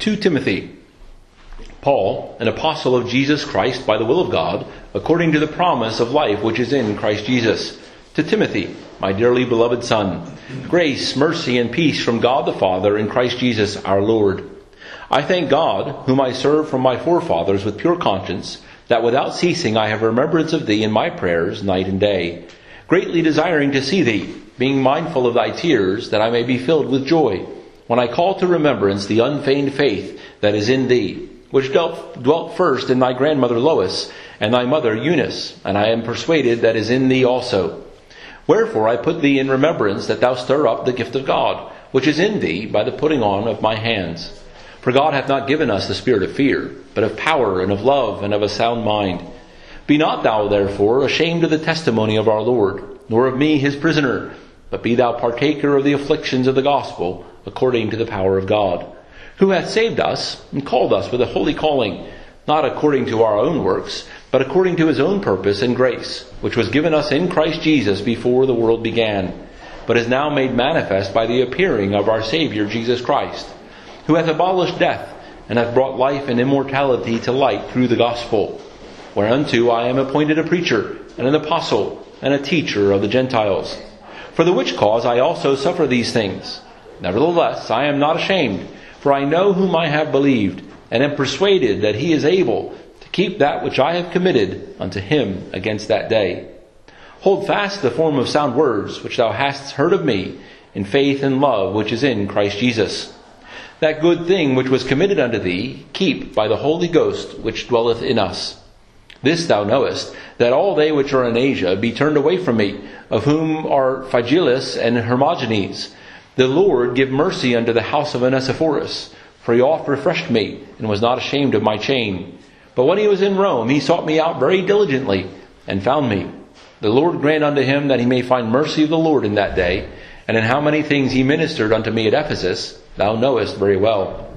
To Timothy, Paul, an apostle of Jesus Christ by the will of God, according to the promise of life which is in Christ Jesus. To Timothy, my dearly beloved son, grace, mercy, and peace from God the Father and Christ Jesus our Lord. I thank God, whom I serve from my forefathers with pure conscience, that without ceasing I have remembrance of thee in my prayers night and day, greatly desiring to see thee, being mindful of thy tears, that I may be filled with joy, when I call to remembrance the unfeigned faith that is in thee, which dwelt first in thy grandmother Lois, and thy mother Eunice, and I am persuaded that is in thee also. Wherefore I put thee in remembrance that thou stir up the gift of God, which is in thee by the putting on of my hands. For God hath not given us the spirit of fear, but of power and of love and of a sound mind. Be not thou therefore ashamed of the testimony of our Lord, nor of me his prisoner, but be thou partaker of the afflictions of the gospel, according to the power of God, who hath saved us and called us with a holy calling, not according to our own works, but according to his own purpose and grace, which was given us in Christ Jesus before the world began, but is now made manifest by the appearing of our Savior Jesus Christ, who hath abolished death, and hath brought life and immortality to light through the gospel, whereunto I am appointed a preacher, and an apostle, and a teacher of the Gentiles. For the which cause I also suffer these things. Nevertheless, I am not ashamed, for I know whom I have believed, and am persuaded that he is able to keep that which I have committed unto him against that day. Hold fast the form of sound words which thou hast heard of me, in faith and love which is in Christ Jesus. That good thing which was committed unto thee, keep by the Holy Ghost which dwelleth in us. This thou knowest, that all they which are in Asia be turned away from me, of whom are Phygellus and Hermogenes. The Lord give mercy unto the house of Onesiphorus, for he oft refreshed me, and was not ashamed of my chain. But when he was in Rome, he sought me out very diligently, and found me. The Lord grant unto him that he may find mercy of the Lord in that day, and in how many things he ministered unto me at Ephesus, thou knowest very well.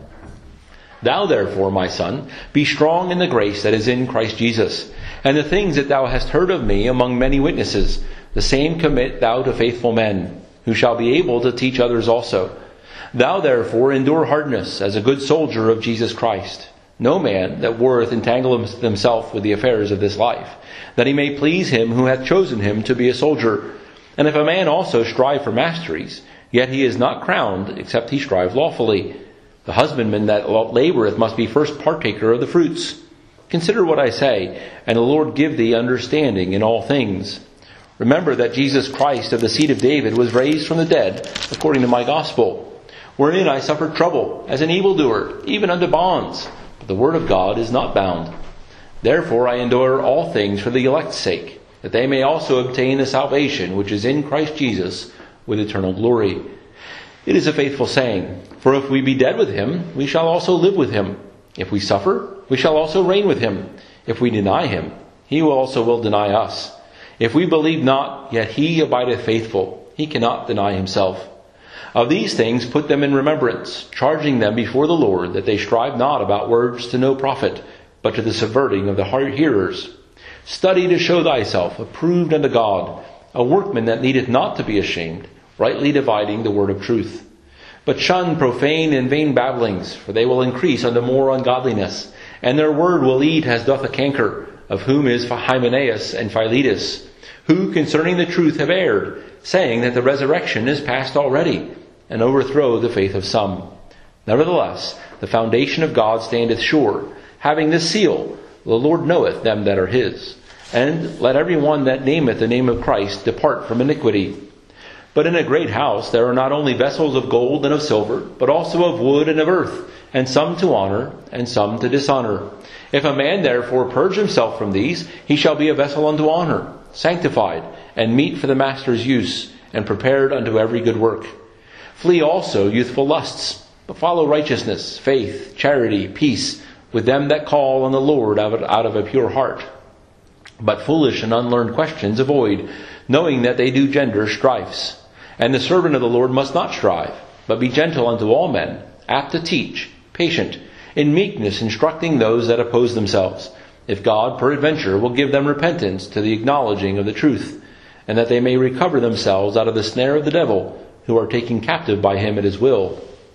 Thou therefore, my son, be strong in the grace that is in Christ Jesus, and the things that thou hast heard of me among many witnesses, the same commit thou to faithful men, who shall be able to teach others also. Thou therefore endure hardness as a good soldier of Jesus Christ. No man that warreth entangle himself with the affairs of this life, that he may please him who hath chosen him to be a soldier. And if a man also strive for masteries, yet he is not crowned, except he strive lawfully. The husbandman that laboureth must be first partaker of the fruits. Consider what I say, and the Lord give thee understanding in all things. Remember that Jesus Christ of the seed of David was raised from the dead, according to my gospel, wherein I suffered trouble, as an evildoer, even unto bonds. But the word of God is not bound. Therefore I endure all things for the elect's sake, that they may also obtain the salvation which is in Christ Jesus with eternal glory. It is a faithful saying, for if we be dead with him, we shall also live with him. If we suffer, we shall also reign with him. If we deny him, he also will deny us. If we believe not, yet he abideth faithful. He cannot deny himself. Of these things put them in remembrance, charging them before the Lord that they strive not about words to no profit, but to the subverting of the hearers. Study to show thyself approved unto God, a workman that needeth not to be ashamed, rightly dividing the word of truth. But shun profane and vain babblings, for they will increase unto more ungodliness, and their word will eat as doth a canker, of whom is Hymenaeus and Philetus, who concerning the truth have erred, saying that the resurrection is past already, and overthrow the faith of some. Nevertheless, the foundation of God standeth sure, having this seal, the Lord knoweth them that are his. And let every one that nameth the name of Christ depart from iniquity. But in a great house there are not only vessels of gold and of silver, but also of wood and of earth, and some to honor, and some to dishonor. If a man therefore purge himself from these, he shall be a vessel unto honor, sanctified, and meet for the master's use, and prepared unto every good work. Flee also youthful lusts, but follow righteousness, faith, charity, peace, with them that call on the Lord out of a pure heart. But foolish and unlearned questions avoid, knowing that they do gender strifes. And the servant of the Lord must not strive, but be gentle unto all men, apt to teach, patient, in meekness instructing those that oppose themselves, if God peradventure will give them repentance to the acknowledging of the truth, and that they may recover themselves out of the snare of the devil, who are taken captive by him at his will.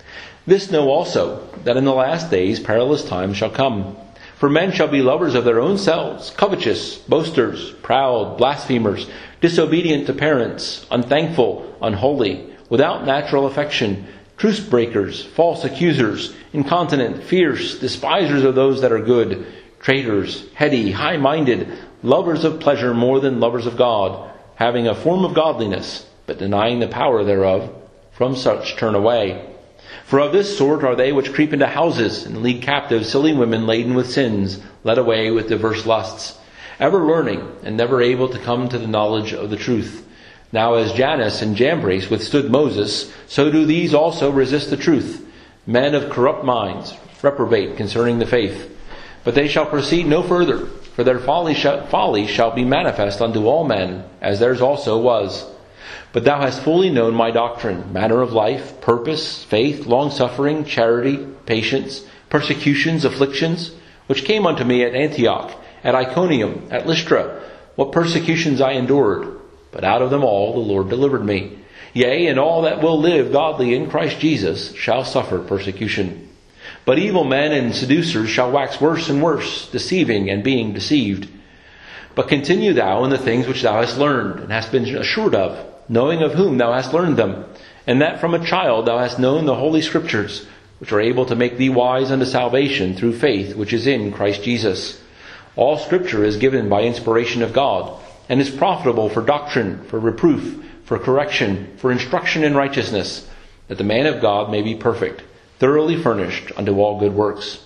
This know also, that in the last days perilous times shall come. For men shall be lovers of their own selves, covetous, boasters, proud, blasphemers, disobedient to parents, unthankful, unholy, without natural affection, truce breakers, false accusers, incontinent, fierce, despisers of those that are good, traitors, heady, high-minded, lovers of pleasure more than lovers of God, having a form of godliness, but denying the power thereof. From such turn away. For of this sort are they which creep into houses, and lead captive silly women laden with sins, led away with diverse lusts, ever learning, and never able to come to the knowledge of the truth. Now as Jannes and Jambres withstood Moses, so do these also resist the truth. Men of corrupt minds, reprobate concerning the faith. But they shall proceed no further, for their folly shall be manifest unto all men, as theirs also was. But thou hast fully known my doctrine, manner of life, purpose, faith, long-suffering, charity, patience, persecutions, afflictions, which came unto me at Antioch, at Iconium, at Lystra, what persecutions I endured. But out of them all the Lord delivered me. Yea, and all that will live godly in Christ Jesus shall suffer persecution. But evil men and seducers shall wax worse and worse, deceiving and being deceived. But continue thou in the things which thou hast learned, and hast been assured of, knowing of whom thou hast learned them, and that from a child thou hast known the Holy Scriptures, which are able to make thee wise unto salvation through faith which is in Christ Jesus. All Scripture is given by inspiration of God, and is profitable for doctrine, for reproof, for correction, for instruction in righteousness, that the man of God may be perfect, thoroughly furnished unto all good works.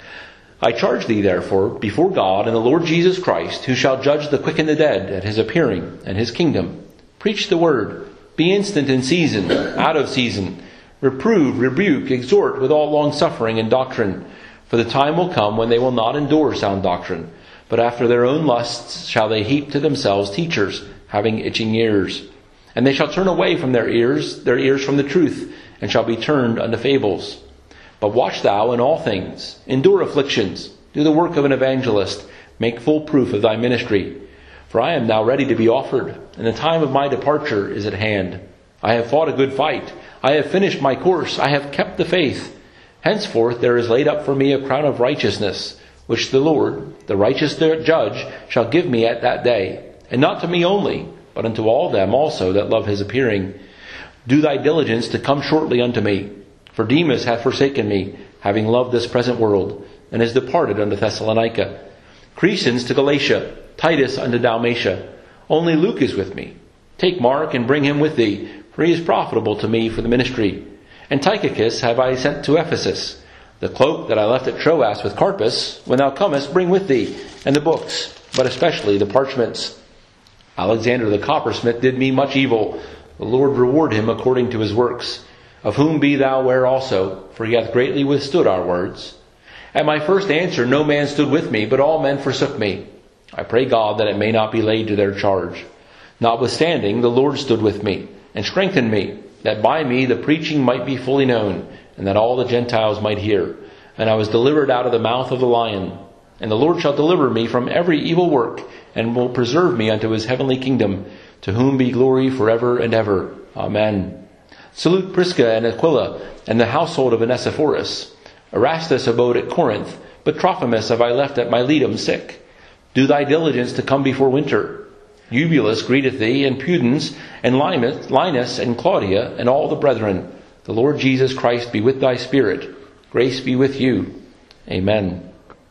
I charge thee therefore before God and the Lord Jesus Christ, who shall judge the quick and the dead at his appearing and his kingdom. Preach the word. Be instant in season, out of season. Reprove, rebuke, exhort with all longsuffering and doctrine. For the time will come when they will not endure sound doctrine, but after their own lusts shall they heap to themselves teachers, having itching ears. And they shall turn away from their ears from the truth, and shall be turned unto fables. But watch thou in all things. Endure afflictions. Do the work of an evangelist. Make full proof of thy ministry. For I am now ready to be offered, and the time of my departure is at hand. I have fought a good fight. I have finished my course. I have kept the faith. Henceforth there is laid up for me a crown of righteousness, which the Lord, the righteous judge, shall give me at that day. And not to me only, but unto all them also that love his appearing. Do thy diligence to come shortly unto me. For Demas hath forsaken me, having loved this present world, and is departed unto Thessalonica. Crescens to Galatia, Titus unto Dalmatia. Only Luke is with me. Take Mark and bring him with thee, for he is profitable to me for the ministry. And Tychicus have I sent to Ephesus. The cloak that I left at Troas with Carpus, when thou comest, bring with thee, and the books, but especially the parchments. Alexander the coppersmith did me much evil. The Lord reward him according to his works. Of whom be thou aware also, for he hath greatly withstood our words. At my first answer no man stood with me, but all men forsook me. I pray God that it may not be laid to their charge. Notwithstanding, the Lord stood with me, and strengthened me, that by me the preaching might be fully known, and that all the Gentiles might hear. And I was delivered out of the mouth of the lion. And the Lord shall deliver me from every evil work, and will preserve me unto his heavenly kingdom, to whom be glory forever and ever. Amen. Salute Prisca and Aquila, and the household of Onesiphorus. Erastus abode at Corinth, but Trophimus have I left at Miletum sick. Do thy diligence to come before winter. Eubulus greeteth thee, and Pudens, and Linus, and Claudia, and all the brethren. The Lord Jesus Christ be with thy spirit. Grace be with you. Amen.